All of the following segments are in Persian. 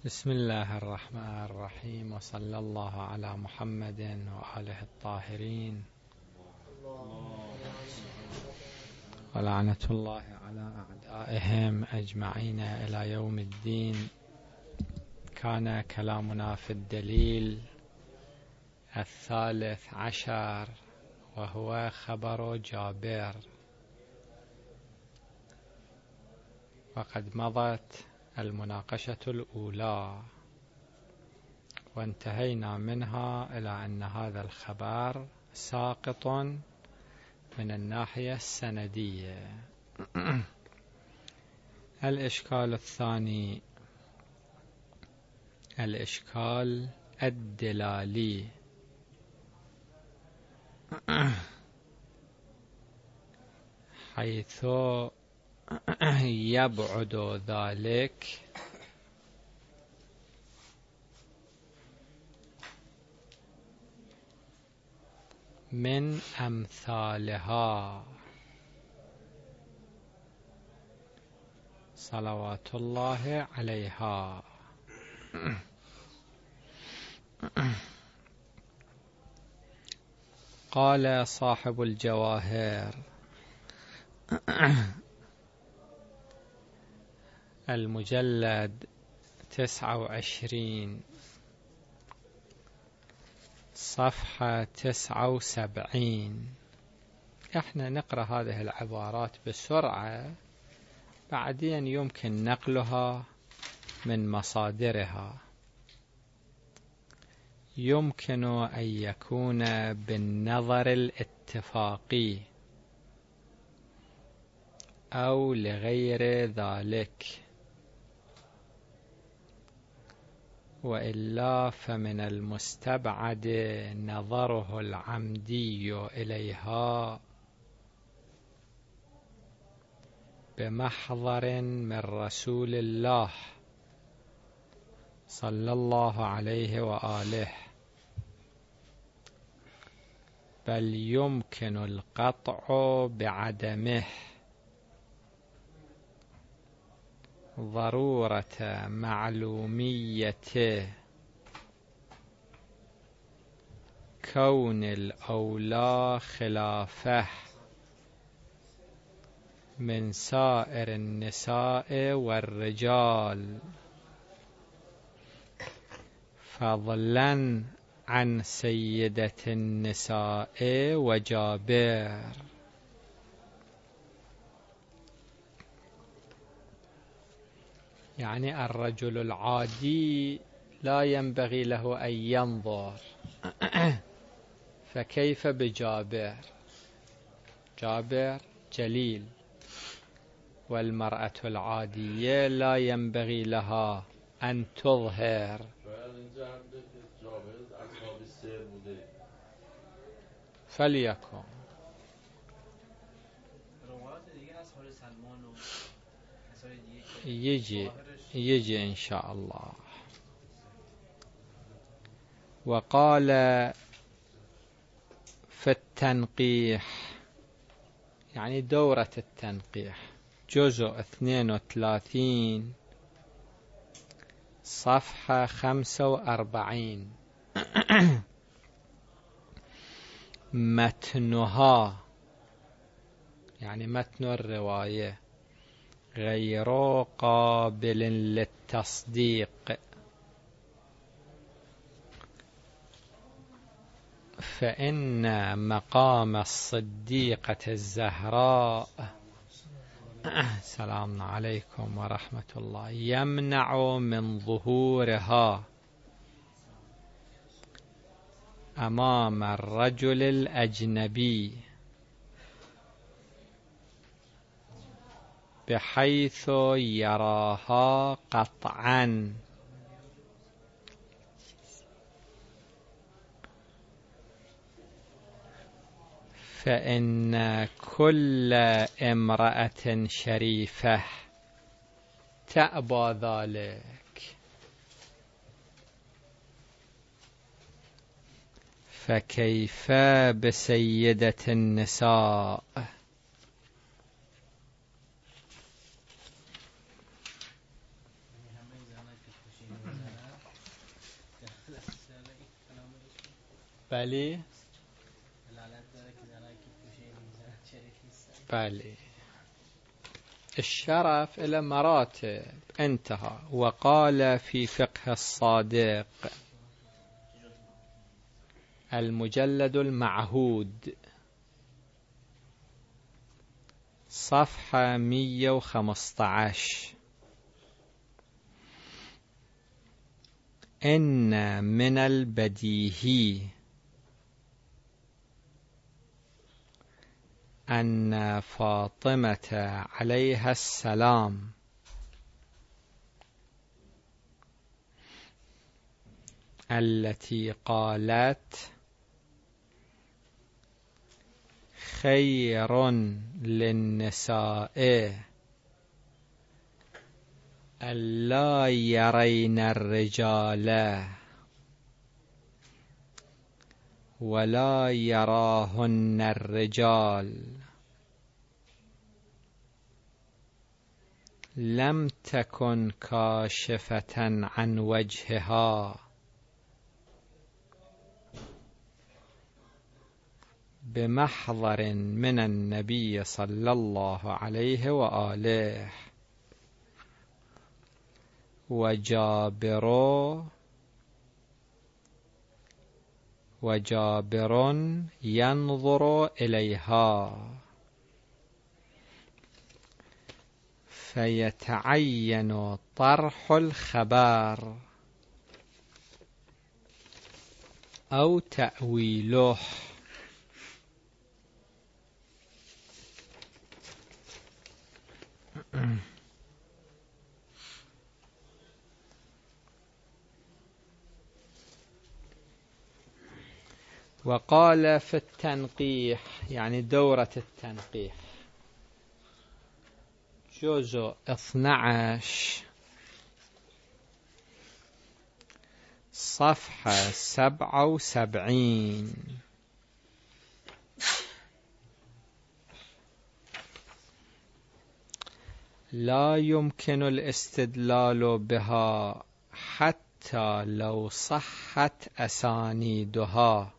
بسم الله الرحمن الرحيم، وصلى الله على محمد وآله الطاهرين، ولعنة الله على أعدائهم أجمعين إلى يوم الدين. كان كلامنا في الدليل 13، وهو خبر جابر، وقد مضت المناقشة الأولى وانتهينا منها إلى أن هذا الخبر ساقط من الناحية السندية. الإشكال الثاني الإشكال الدلالي، حيث يبعد ذلك من أمثالها صلوات الله عليها. قال صاحب الجواهر المجلد 29 صفحة 79، احنا نقرأ هذه العبارات بسرعة، بعدين يمكن نقلها من مصادرها. يمكن أن يكون بالنظر الاتفاقي أو لغير ذلك، وإلا فمن المستبعد نظره العمدي إليها بمحضر من رسول الله صلى الله عليه وآله، بل يمكن القطع بعدمه ضرورة معلومية كون الأولى خلافه من سائر النساء والرجال، فضلا عن سيدة النساء وجابر. يعني الرجل العادي لا ينبغي له أن ينظر، فكيف بجابر؟ جابر جليل، والمرأة العادية لا ينبغي لها أن تظهر. فليكن يجي إن شاء الله. وقال في التنقيح، يعني دورة التنقيح، جزء 32 صفحة 45، متنها يعني متن الرواية غير قابل للتصديق، فإن مقام الصديقة الزهراء سلام عليكم ورحمة الله يمنع من ظهورها أمام الرجل الأجنبي، بحيث يراها قطعا، فإن كل امرأة شريفة تأبى ذلك، فكيف بسيدة النساء؟ بله بله. الشرف إلى مراتب. انتهى. وقال في فقه الصادق المجلد المعهود صفحة 115: إن من البديهي أن فاطمة عليها السلام التي قالت خير للنساء ألا يرين الرجال ولا يراهن الرجال لم تكن كاشفة عن وجهها بمحضر من النبي صلى الله عليه وآله. وجابر ينظر إليها فيتعين طرح الخبر أو تأويله. وقال في التنقيح، يعني دورة التنقيح، جزء 12 صفحة 77: لا يمكن الاستدلال بها حتى لو صحت أسانيدها،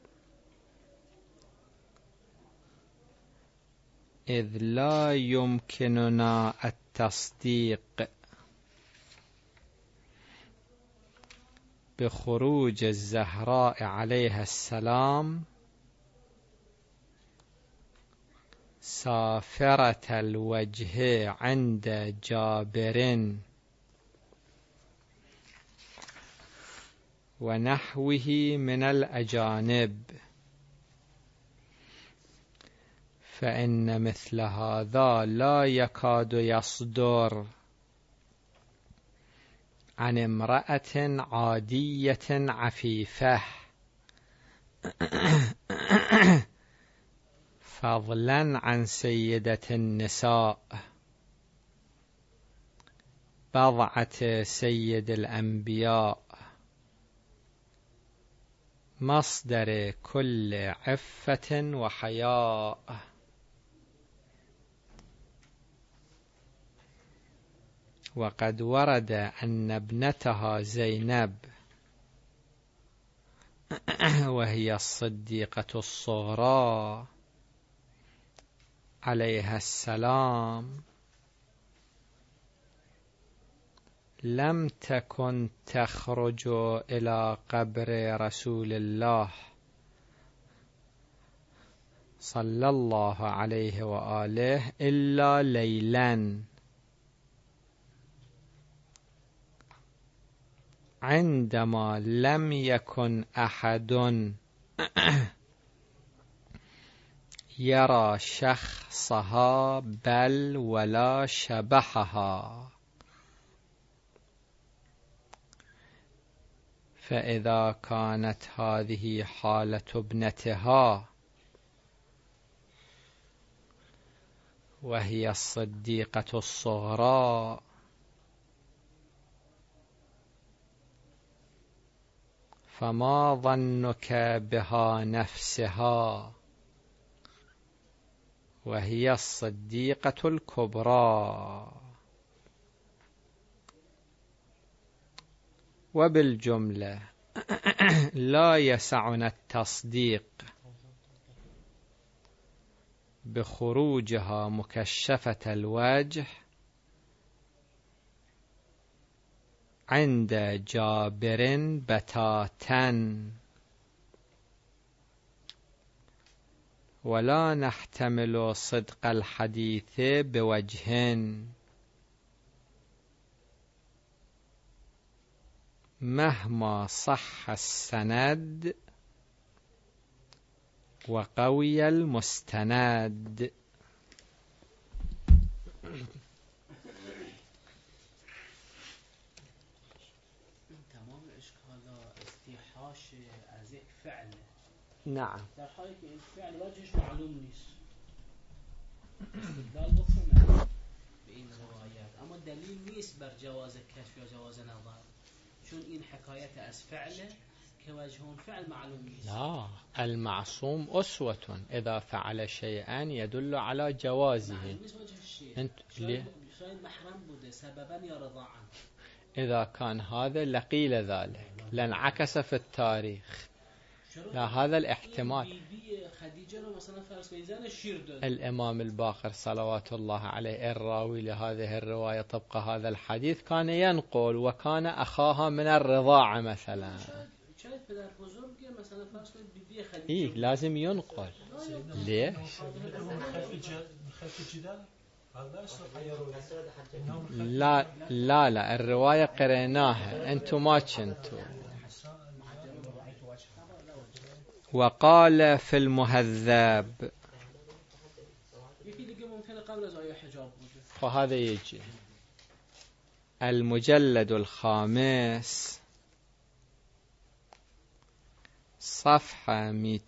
إذ لا يمكننا التصديق بخروج الزهراء عليها السلام سافرة الوجه عند جابر ونحوه من الأجانب، فإن مثل هذا لا يكاد يصدر عن امرأة عادية عفيفة، فضلا عن سيدة النساء بضعة سيد الأنبياء مصدر كل عفة وحياء. وقد ورد أن ابنتها زينب وهي الصديقة الصغرى عليها السلام لم تكن تخرج إلى قبر رسول الله صلى الله عليه وآله إلا ليلا عندما لم يكن أحد يرى شخصها بل ولا شبحها، فإذا كانت هذه حالة ابنتها وهي الصديقة الصغرى فما ظنك بها نفسها وهي الصديقة الكبرى؟ وبالجملة لا يسعنا التصديق بخروجها مكشفة الوجه عند جابر بتاتا، ولا نحتمل صدق الحديث بوجه مهما صح السند وقوي المستند. تمام اشکال استیحاش از یک فعل، نعم، در حالی که این فعل وجهش معلوم نیست استدلال بکنه به این روایت، اما دلیل نیست بر جواز کشف یا جواز نظر، چون این حکایت از فعله که وجه اون فعل معلوم نیست. لا، المعصوم أسوة إذا فعل شيئا يدل على جوازه. شاید محرم بوده سببا یا رضاعا. إذا كان هذا لقيل ذلك لانعكس في التاريخ. لا، هذا الاحتمال. الإمام الباقر صلوات الله عليه الراوي لهذه الرواية طبق هذا الحديث كان ينقل وكان أخاها من الرضاعة مثلا. إيه، لازم ينقل. ليه؟ لا لا لا، الرواية قريناها، أنتم ما كنتوا. وقال في المهذب، فهذا يجي المجلد الخامس صفحة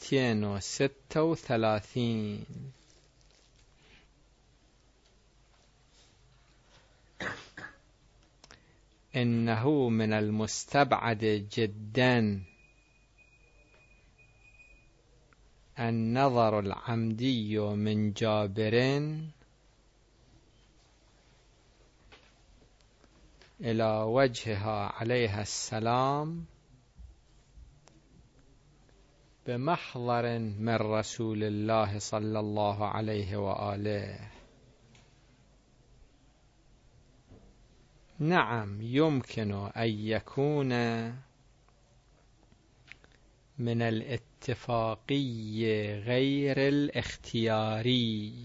236. إنه من المستبعد جدا النظر العمدي من جابر إلى وجهها عليها السلام بمحضر من رسول الله صلى الله عليه وآله. نعم، يمكن أن يكون من الاتفاقي غير الاختياري.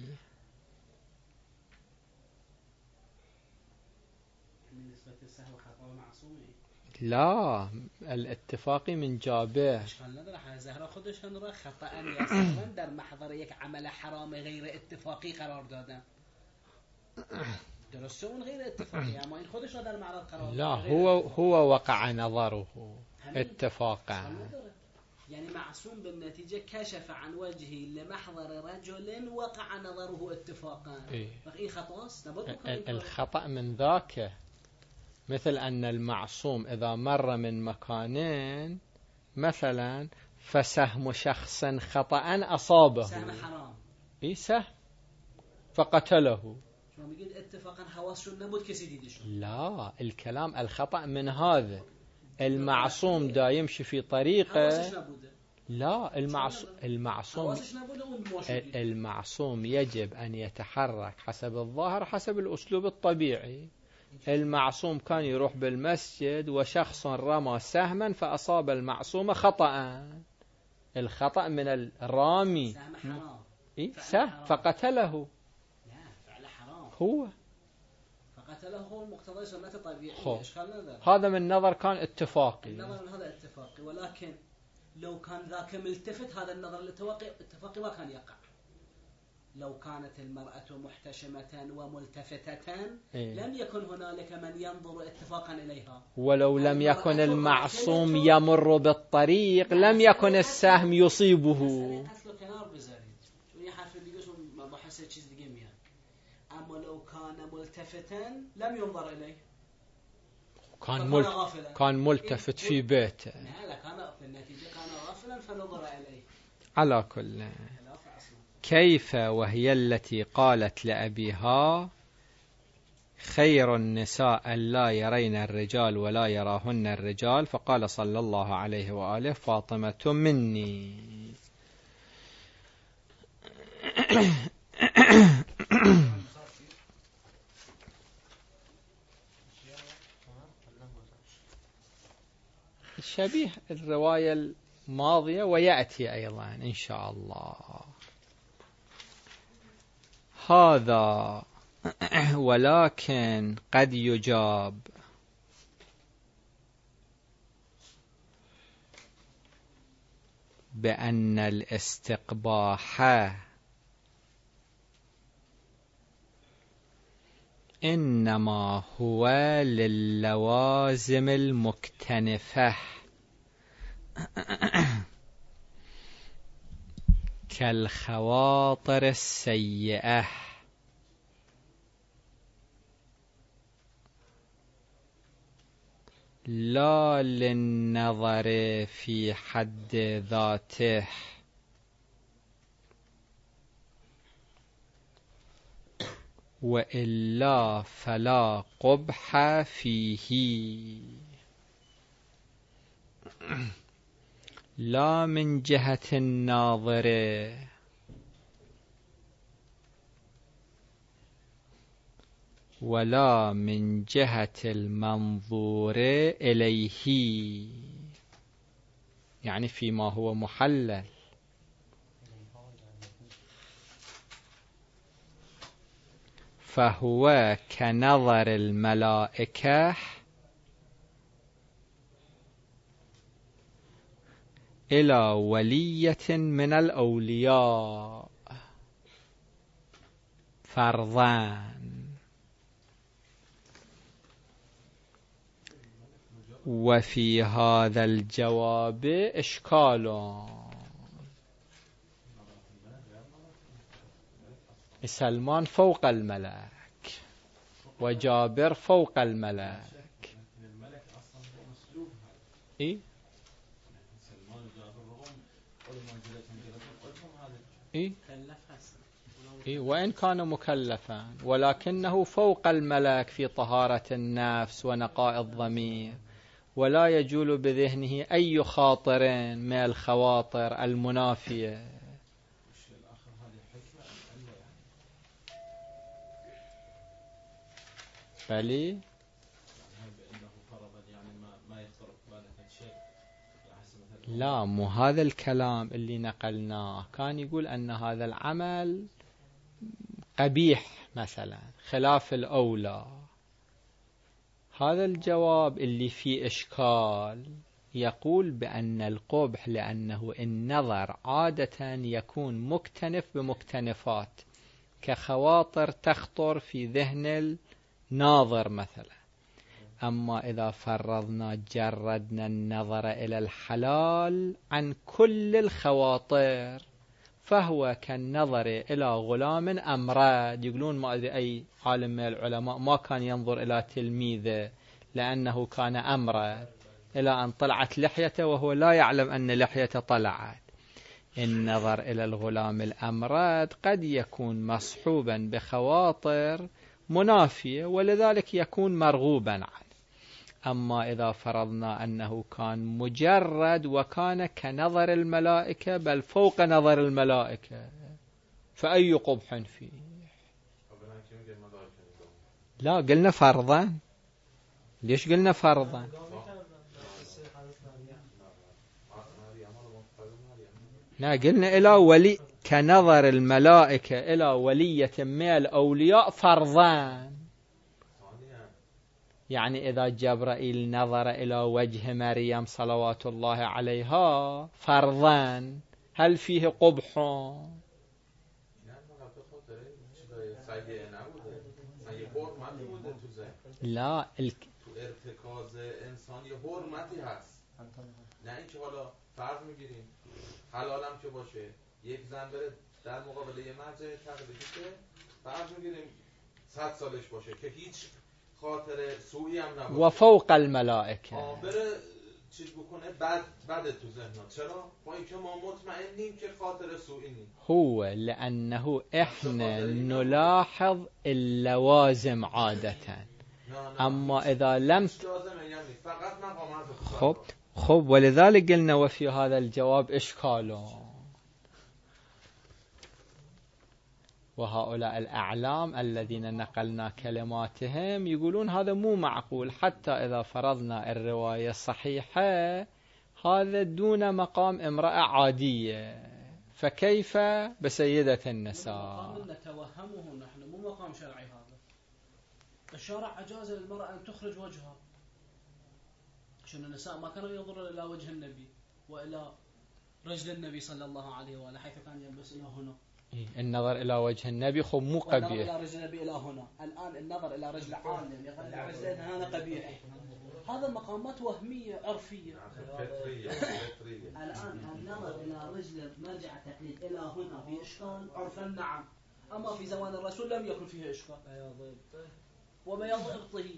لا، الاتفاقي من جابر. زهرا خودشان را خطأ یا در محضر یک عمل حرام غیر اتفاقی قرار دادن. درسته اون غیر اتفاقی، اما این خودش را در معرض قرار لا، هو وقع نظره اتفاقا. يعني معصوم بالنتيجة كشف عن وجهه لمحضر رجل وقع نظره اتفاقا. إيه خطأ؟ الخطأ من ذاك، مثل أن المعصوم إذا مر من مكان مثلا فسهم شخص خطأ أصابه، سهم حرام، إيه سهم فقتله، شو بيقول اتفاقا حواس شو نبود كسي ديدش. لا، الكلام الخطأ من هذا المعصوم دا يمشي في طريقه. لا، المعصوم يجب أن يتحرك حسب الظاهر حسب الأسلوب الطبيعي. المعصوم كان يروح بالمسجد وشخص رمى سهما فأصاب المعصوم خطأ. الخطأ من الرامي، سهم فقتله. لا، فعل حرام هو فقتله، هو المقتضى سنة طبيعية. هذا من نظر كان اتفاقي، النظر من هذا اتفاقي، ولكن لو كان ذاك ملتفت هذا النظر الاتفاقي ما كان يقع. لو كانت المرأة محتشمة وملتفتة لم يكن هنالك من ينظر اتفاقا إليها. ولو لم يكن المعصوم يمر بالطريق لم يكن السهم يصيبه. أما لو كان ملتفتا لم ينظر إليه، كان ملتفت في بيته. لا، كان في النتيجة كان غافلا فنظر إليه. على كل، كيف وهي التي قالت لأبيها خير النساء لا يرين الرجال ولا يراهن الرجال، فقال صلى الله عليه وآله فاطمة مني. شبيه الرواية الماضية ويأتي أيضا إن شاء الله هذا. ولكن قد يجاب بأن الاستقباح إنما هو للوازم المكتنفة كالخواطر السيئة، لا للنظر في حد ذاته، وإلا فلا قبح فيه، لا من جهة الناظر ولا من جهة المنظور إليه، يعني فيما هو محلل. فهو كنظر الملائكة إلى ولية من الأولياء فرضاً. وفي هذا الجواب إشكال. سلمان فوق الملك وجابر فوق الملك. إيه؟ إيه؟ إيه؟ وإن كان مكلفا ولكنه فوق الملك في طهارة النفس ونقاء الضمير، ولا يجول بذهنه أي خاطر من الخواطر المنافية. بلي لا، مو هذا الكلام اللي نقلناه، كان يقول أن هذا العمل قبيح مثلا خلاف الأولى. هذا الجواب اللي فيه إشكال يقول بأن القبح لأنه النظر عادة يكون مكتنف بمكتنفات كخواطر تخطر في ذهن الناظر مثلا. أما إذا فرضنا جردنا النظر إلى الحلال عن كل الخواطر فهو كالنظر إلى غلام أمرد. يقولون ما أدري أي عالم من العلماء ما كان ينظر إلى تلميذه لأنه كان أمرد إلى أن طلعت لحيته وهو لا يعلم أن لحيته طلعت. النظر إلى الغلام الأمرد قد يكون مصحوبا بخواطر منافية ولذلك يكون مرغوبا عنه. أما إذا فرضنا أنه كان مجرد وكان كنظر الملائكة بل فوق نظر الملائكة فأي قبح فيه؟ لا، قلنا فرضا. ليش قلنا فرضا؟ لا، قلنا إلى ولي كنظر الملائكة إلى ولية من الأولياء فرضان. يعني إذا جبرائيل نظر إلى وجه مريم صلوات الله عليها فرضان هل فيه قبح؟ لا، ارتکاز انسان یه حرمتی هست، نه اینکه حالا فرض میگیریم حلالم که باشه یک زن بره در مقابل یه مرد تقلیدی که فرض میگیریم 100 سالش باشه که هیچ خاطر سوئی هم نباشه وفوق الملائكة بره چیز بکنه بعد تو ذهنها. چرا؟ با اینکه ما مطمئنیم که خاطر سوئی نیست. هو لأنه احنا نلاحظ اللوازم عادة، اما اذا لم فقط خب ولذلك قلنا وفي هذا الجواب اشكال، وهؤلاء الأعلام الذين نقلنا كلماتهم يقولون هذا مو معقول، حتى إذا فرضنا الرواية صحيحة هذا دون مقام امرأة عادية، فكيف بسيدة النساء؟ مقام نتوهمه نحن، مو مقام شرعي. هذا الشرع أجاز للمرأة أن تخرج وجهها، عشان النساء ما كانوا ينظرون إلى وجه النبي وإلى رجل النبي صلى الله عليه وآله حيث كان يلبس إلى هنا. النظر إلى وجه النبي خب مو قبيح. النظر إلى رجل النبي إلى هنا، الآن النظر إلى رجل عالم يطلع رجلين هنا قبيح. هذا مقامات وهمية عرفية. الآن النظر إلى رجل مرجع تقليد إلى هنا في إشكال عرفا، نعم، أما في زمان الرسول لم يكن فيه إشكال. وبياض إبطه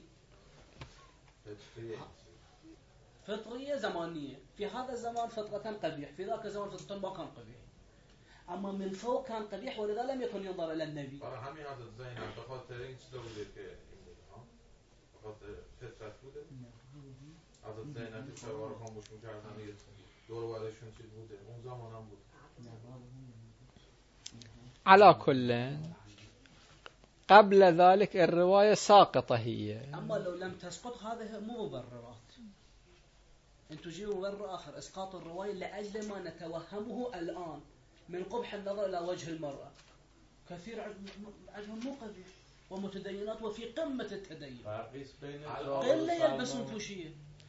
فطرية زمانية، في هذا الزمان فطرة قبيح، في ذاك الزمان فطرة ما كان قبيح، اما من فوق كان قبيح، ولذا لم يكن ينظر الى النبي. برای همین حضرت زینب به خاطر این چیزا بوده که به خاطر فطرت بوده. حضرت زینب که سوار خاموش می‌کردن دور و برشون چیز بوده، اون زمان هم بود. على كل قبل ذلك الرواية ساقطة هي. اما لو لم تسقط هذه مو مبررات. انتم جيبوا مبرر اخر اسقاط الرواية لاجل ما نتوهمه الان من قبح النظر إلى وجه المرأة. كثير عجهم مو قبيح ومتدينات وفي قمة التدين، قلة يلبسون فوشية.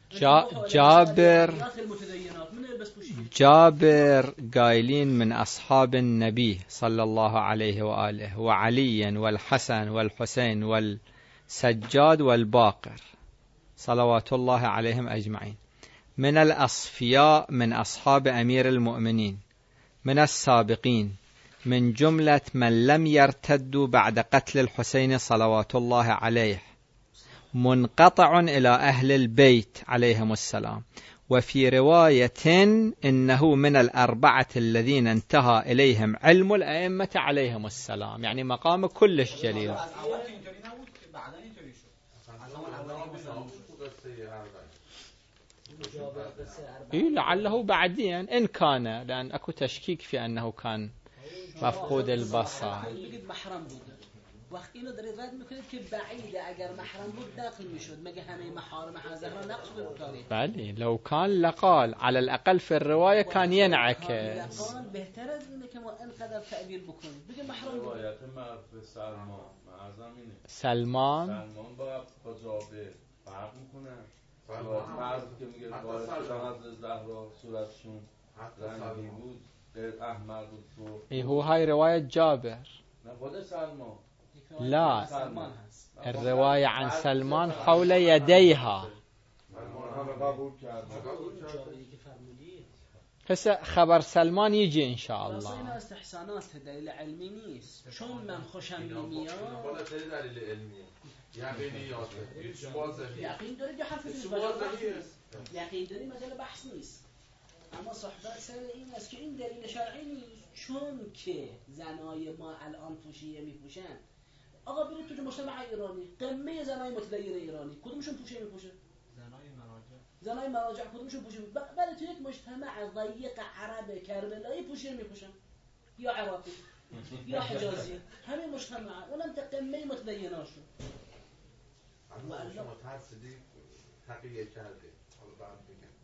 جابر قايلين من أصحاب النبي صلى الله عليه وآله وعليا والحسن والحسين والسجاد والباقر صلوات الله عليهم أجمعين من الأصفياء من أصحاب أمير المؤمنين من السابقين من جملة من لم يرتدوا بعد قتل الحسين صلوات الله عليه، منقطع إلى أهل البيت عليهم السلام. وفي رواية إنه من الأربعة الذين انتهى إليهم علم الأئمة عليهم السلام، يعني مقام كلش جليل. لعله بعدين إن كان، لأن أكو تشكيك في أنه كان مفقود البصر. وقت اینو دارید رد میکنید که بعیده اگر محرم بود داخل میشد، مگه همه محارم حضرت نقش بود تاریخ؟ بله لو كان لقال على الأقل في الرواية كان ينعكس. لقال بهتر از اینه که ما انقدر تعبیر بکنیم بگه محرم بود. روایت مرد سلمان با جابر فرق میکنه. مرد که میگه وارد شدن از زهرا صورتشون رنگی بود، احمر بود. هو هاي رواية جابر. خود سلمان لا، الرواية عن سلمان حول يديها. هسه خبر سلمان يجي إن شاء الله. این استحسانات دلیل علمی نیست، چون من خوشم نمیاد. بالا دلیل علمیه. یقین دارید یا حرف یقین دارید مجال بحث نیست، اما صحبت سر این است که این دلیل شرعی نیست، چون که زنای ما الان پوشیه میپوشن. آقا برید تو مجتمع ایرانی، قمه زنای متدین ایرانی کدومشون پوشیه میپوشه؟ زنای مراجع کدومشون پوشیه؟ بله تو یک مجتمع ضیق عرب کربلایی پوشیه میپوشن، یا عراقی یا حجازی، همین مجتمع اونم تا قمه متدیناشون. والله شما ترسیدی تقیه کرده. حالا بعد بگم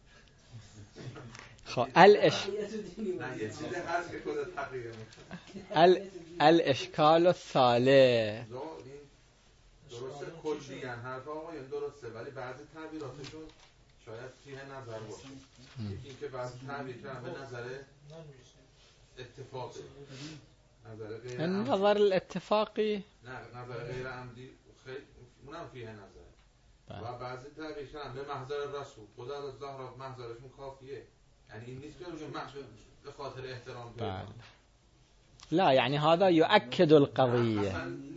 الاشکال الثالث درسته کلی حرف آقایون درسته، ولی بعضی تعبیراتشون شاید فیه نظر باشه. یکی که بعضی تعبیر کردن به نظر اتفاقی، النظر الاتفاقی نه نظر غیر عمدی اونم فیه نظر. و بعضی تعبیر کردن به محضر رسول خدا از زهرا محضرشون کافیه، یعنی این نیست که به خاطر احترام بله. لا يعني هذا يؤكد القضية.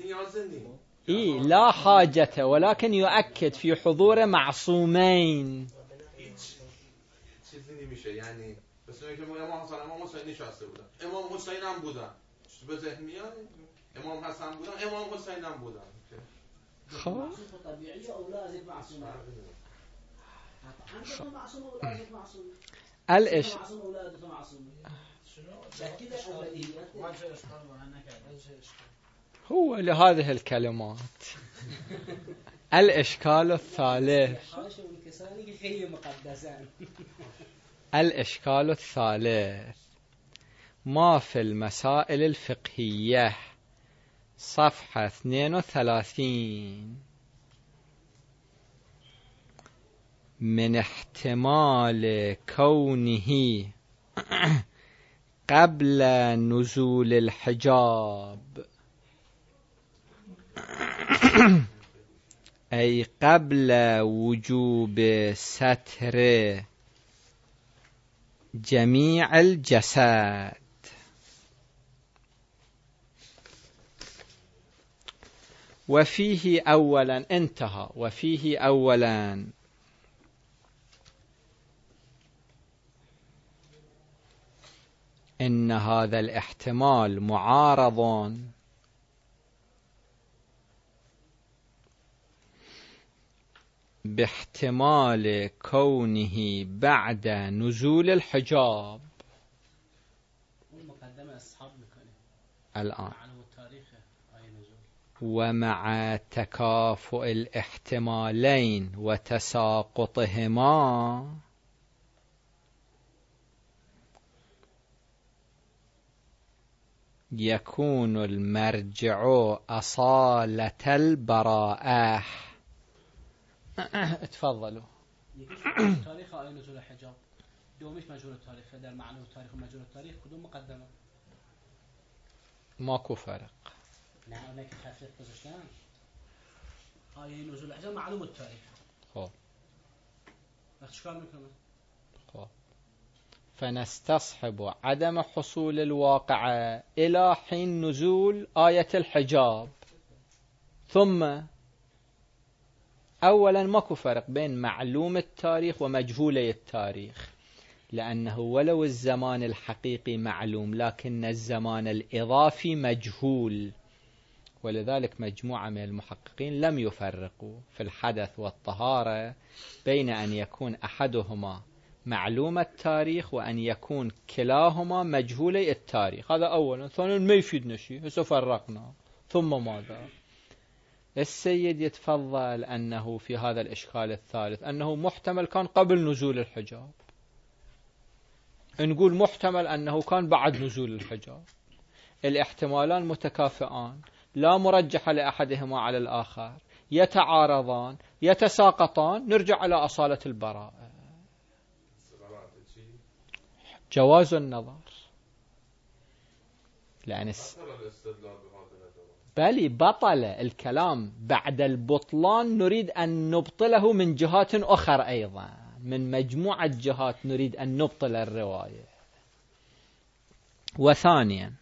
لا حاجة، ولكن يؤكد في حضور معصومين. چیزی نمیشه. یعنی مثل که امام حسین نشسته بودن، امام حسین هم بودن، به ذهن میاد امام حسن بودن، امام حسین هم بودن. خب معصوم طبيعي او لازم معصوم؟ عندك معصوم او لازم معصوم؟ الإش معصوم او لازم معصوم؟ هو لهذه الكلمات الإشكال الثالث الإشكال الثالث ما في المسائل الفقهية صفحة 32 من احتمال كونه قبل نزول الحجاب أي قبل وجوب ستر جميع الجسد، وفيه أولا انتهى. وفيه أولا إن هذا الاحتمال معارض باحتمال كونه بعد نزول الحجاب. الآن ومع تكافؤ الاحتمالين وتساقطهما يكون المرجع أصالة البراءة. تفضلوا. تاريخ آية نزول الحجاب دومش مجهول التاريخ، در معنى التاريخ ومجهول التاريخ كدوم مقدمة؟ ماكو فرق. نعم هناك تفريق گذاشتن. آية نزول الحجاب معلوم التاريخ. خب وقت چیکار میکنه؟ خب فنستصحب عدم حصول الواقعة إلى حين نزول آية الحجاب. ثم أولا ماكو فرق بين معلوم التاريخ ومجهولي التاريخ، لأنه ولو الزمان الحقيقي معلوم لكن الزمان الإضافي مجهول، ولذلك مجموعة من المحققين لم يفرقوا في الحدث والطهارة بين أن يكون أحدهما معلوم التاريخ وأن يكون كلاهما مجهولي التاريخ. هذا أولا. ثانيا ما يفيدنا شيء، هسه فرقنا. ثم ماذا؟ السيد يتفضل أنه في هذا الإشكال الثالث أنه محتمل كان قبل نزول الحجاب، نقول محتمل أنه كان بعد نزول الحجاب. الاحتمالان متكافئان، لا مرجح لأحدهما على الآخر، يتعارضان يتساقطان، نرجع على أصالة البراءة. جواز النظر، لأن بل بطل الكلام بعد البطلان نريد أن نبطله من جهات أخرى أيضا، من مجموعة جهات نريد أن نبطل الرواية. وثانيا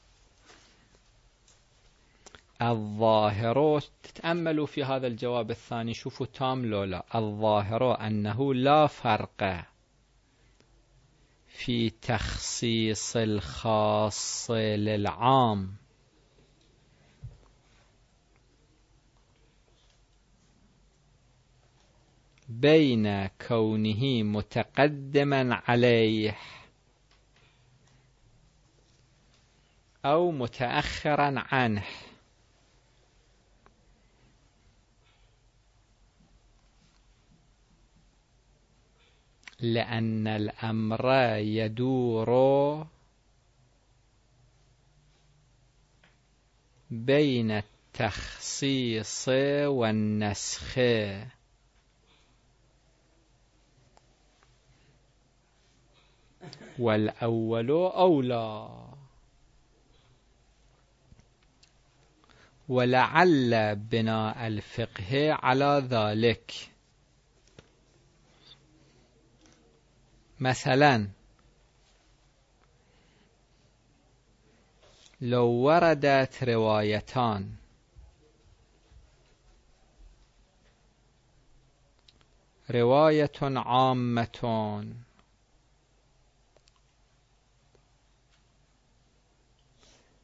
الظاهر، تتأملوا في هذا الجواب الثاني شوفوا تام لولا. الظاهر أنه لا فرق في تخصيص الخاص للعام بين كونه متقدما عليه أو متأخرا عنه، لأن الأمر يدور بين التخصيص والنسخ، والأول أولى. ولعل بناء الفقه على ذلك. مثلا لو وردت روايتان رواية عامة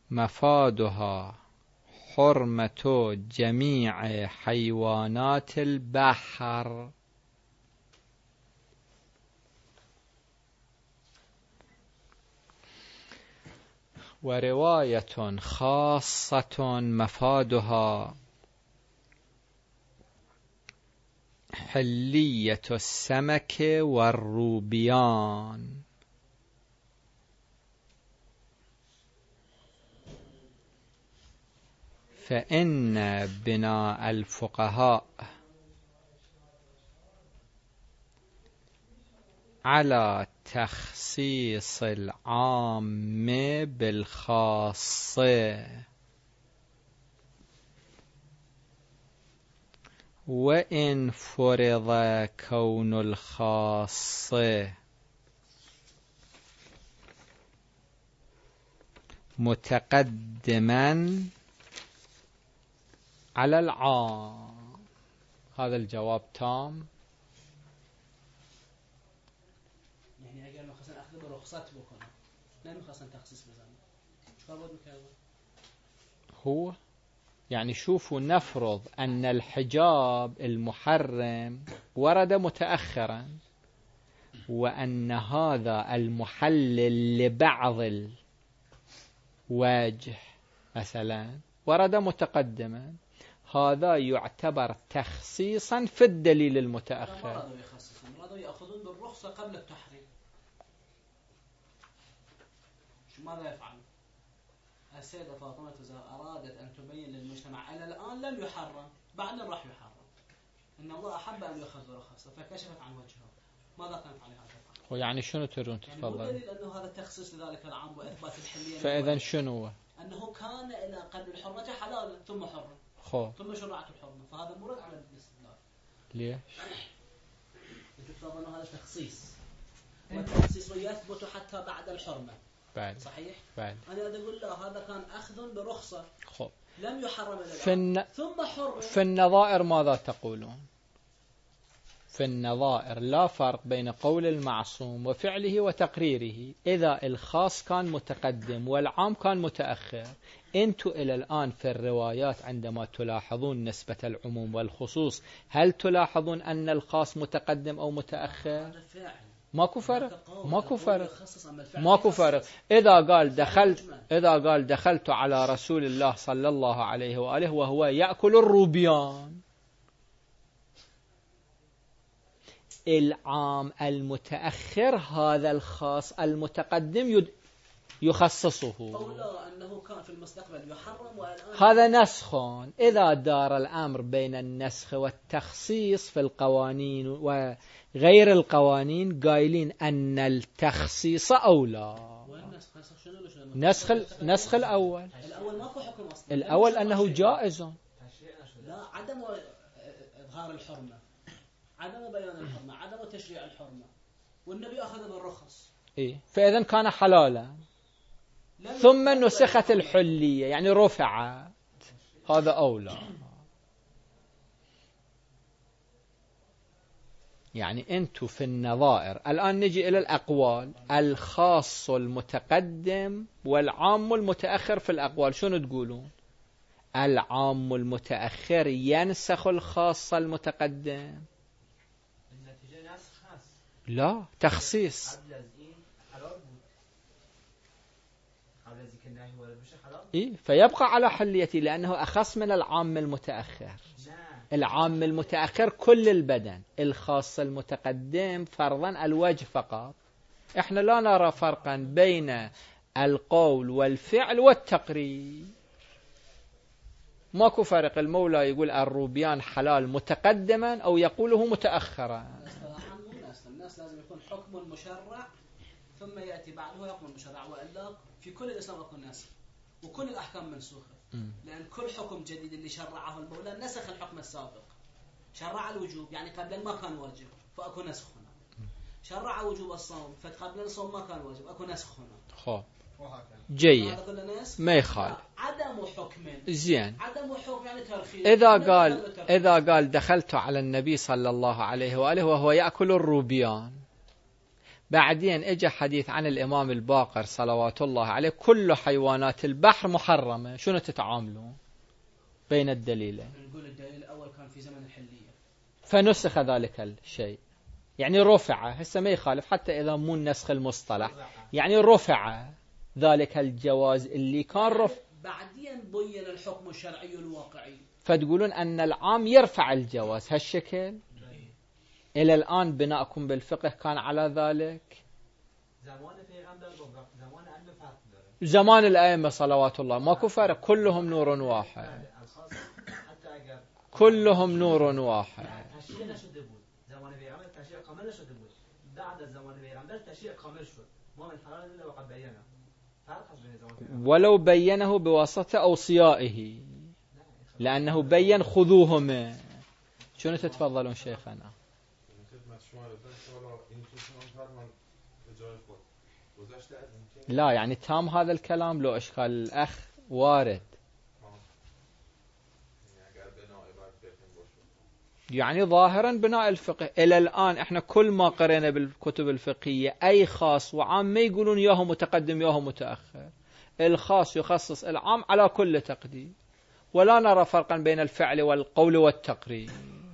مفادها حرمة جميع حيوانات البحر. ورواية خاصة مفادها حلية السمك والروبيان. فإن بناء الفقهاء على تخصيص العام بالخاص وإن فرض كون الخاص متقدما على العام. هذا الجواب تام. يعني اگر می‌خواستن اخذ به رخصت بکنن نمی‌خواستن تخصیص بزنن چیکار باید می‌کردن؟ هو يعني شوفوا، نفرض أن الحجاب المحرم ورد متأخرا وأن هذا المحلل لبعض الوجه مثلا ورد متقدما، هذا يعتبر تخصيصا في الدليل المتأخر. مرادوا يأخذون بالرخصة قبل التحريم. ماذا يفعل؟ السيدة فاطمة أرادت أن تبين للمجتمع أن الآن لم يحرم، بعدين راح يحرم، إن الله أحب أن يأخذ برخصة فكشفت عن وجهه. ماذا كانت عليها تفعل؟ ويعني شنو ترون تتفضل؟ يعني مو دليل أنه هذا التخصيص لذلك العام وإثبات الحلية. فإذا شنو؟ أنه كان إلى قبل الحرمة حلالا ثم حرم ثم شرعت الحرمة، فهذا مراد على الاستدلال. ليش؟ تفضل هذا تخصيص، والتخصيص يثبت حتى بعد الحرمة. بعد. صحيح؟ بعد. أنا أقول له هذا كان أخذ برخصة. خب. لم يحرم ثم حرم. في النظائر ماذا تقولون؟ في النظائر لا فرق بين قول المعصوم وفعله وتقريره. إذا الخاص كان متقدم والعام كان متأخر، أنتم إلى الآن في الروايات عندما تلاحظون نسبة العموم والخصوص هل تلاحظون أن الخاص متقدم أو متأخر؟ ماكو فرق. ماكو فرق. إذا قال دخلت على رسول الله صلى الله عليه وآله وهو يأكل الروبيان، العام المتأخر هذا الخاص المتقدم يخصصه. قوله أنه كان في المستقبل يحرم والآن هذا نسخ. إذا دار الأمر بين النسخ والتخصيص في القوانين وغير القوانين قايلين أن التخصيص أولى. نسخ الأول ماكو حكم أصلا. الأول أنه جائز. لا، عدم إظهار الحرمة، عدم بيان الحرمة، عدم تشريع الحرمة، والنبي أخذ بالرخص. إيه؟ فإذا كان حلالا ثم نسخت الحلية يعني رفعت، هذا أولى. يعني أنتم في النظائر الآن نجي إلى الأقوال. الخاص المتقدم والعام المتأخر في الأقوال شنو تقولون؟ العام المتأخر ينسخ الخاص المتقدم؟ لا، تخصيص. إيه؟ فيبقى على حليتي لأنه أخص من العام المتأخر. العام المتأخر كل البدن، الخاص المتقدم فرضا الوجه فقط. احنا لا نرى فرقا بين القول والفعل والتقرير، ماكو فرق. المولى يقول الروبيان حلال متقدما أو يقوله متأخرا. الناس لازم يكون حكم مشرع ثم يأتي بعده حكم مشرع، وإلا في كل الإسلام يكون ناسخ وكل الأحكام منسوخة. لأن كل حكم جديد اللي شرعه المولى نسخ الحكم السابق. شرع الوجوب يعني قبل ما كان واجب فأكو نسخ هنا. شرع وجوب الصوم فقبل الصوم ما كان واجب أكو نسخ هنا. خب جيد، ما يخالف. عدم حكم زين. عدم حكم يعني ترخيص. إذا قال دخلت على النبي صلى الله عليه وآله وهو يأكل الروبيان، بعدين اجى حديث عن الإمام الباقر صلوات الله عليه كل حيوانات البحر محرمة، شنو تتعاملون بين الدليلين؟ نقول الدليل الأول كان في زمن الحلية فنسخ ذلك الشيء، يعني رفع، هسه ما يخالف حتى إذا مو النسخ المصطلح، يعني رفع ذلك الجواز اللي كان رفع، بعدين بين الحكم الشرعي الواقعي. فتقولون أن العام يرفع الجواز هالشكل. إلى الآن بناءكم بالفقه كان على ذلك. زمان الأئمة صلوات الله ماكو فرق، كلهم نور واحد، كلهم نور واحد. ولو بينه بواسطة أوصيائه، لأنه بين خذوهما. شنو تتفضلون شيخنا؟ لا يعني تام هذا الكلام، لو إشكال الأخ وارد، يعني ظاهرا بناء الفقه. إلى الآن إحنا كل ما قرأنا بالكتب الفقهية أي خاص وعام ما يقولون ياهو متقدم ياهو متأخر، الخاص يخصص العام على كل تقدير، ولا نرى فرقا بين الفعل والقول والتقرير،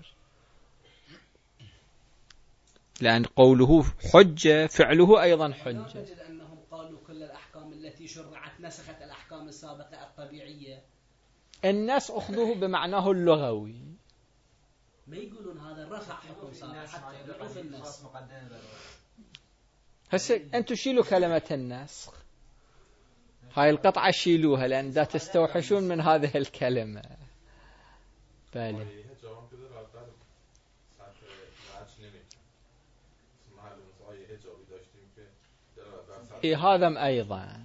لأن قوله حجة فعله أيضا حجة. تجد أنهم قالوا كل الأحكام التي شرعت نسخت الأحكام السابقة الطبيعية. الناس أخذوه بمعناه اللغوي، ما يقولون هذا رفع حكم سابق حتى يعرف الناس. هسه أنتوا شيلوا كلمة النسخ، هاي القطعة شيلوها لأن دا تستوحشون من هذه الكلمة. بالي إيه هذا أيضا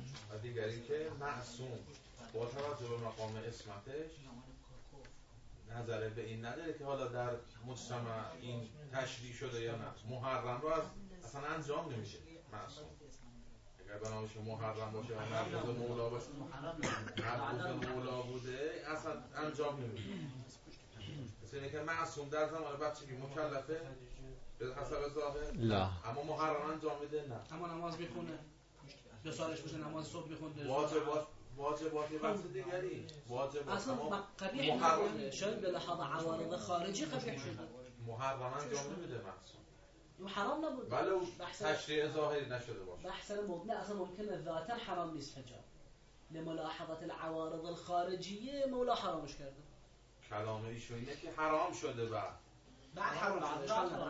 نظره به این نداره که حالا در مجتمع این تشریح شده یا نه. محرم رو اصلا انجام نمیشه معصوم. اگر بنامش محرم باشه و مربوط مولا باشه، مربوط مولا بوده اصلا انجام نمیشه. مثل اینه که معصوم در زمان بچگی مکلفه به حسب ظاهر، لا اما محرم انجام میده نه. اما نماز میخونه، 2 سالش بشه نماز صبح میخونه، واجبات بحث دیگری، واجبات اصلا قبیح نبوده، شاید به لحاظ عوارض خارجی قبیح شده، محرم انجام نمیده معصوم، و حرام نبود ولو تشریع ظاهری نشده باشه. بحث مبنى اصلا ممکنه ذاتا حرام نیست حجاب، لملاحظه العوارض الخارجیه مولا حرامش کرده. کلام ایشون اینه که حرام شده بعد حرام شده،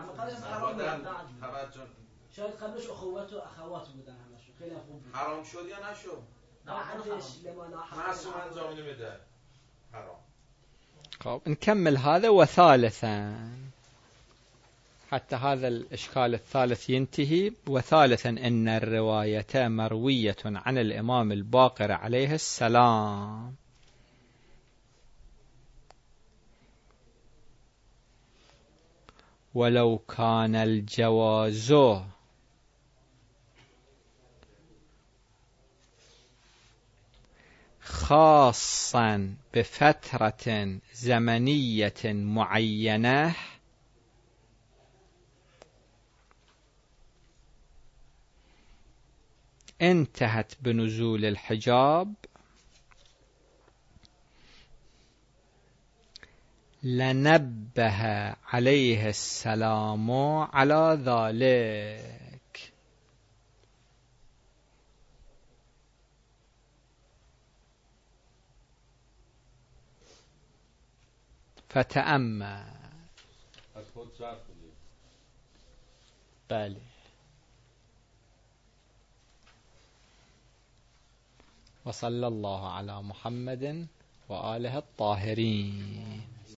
شاید قبلش اخوات و اخوات بودن همشون، خیلی خوب بود. حرام شد یا نشد؟ بعدش لملاحظه معصوم انجام نمیده حرام. طب نكمل هذا. وثالثا حتى هذا الإشكال الثالث ينتهي. وثالثا إن الرواية مروية عن الإمام الباقر عليه السلام ولو كان الجواز خاصا بفترة زمنية معينة انتهت بنزول الحجاب لنبه عليه السلام على ذلك. فتأمل. بله. وصلى الله على محمد وآله الطاهرين.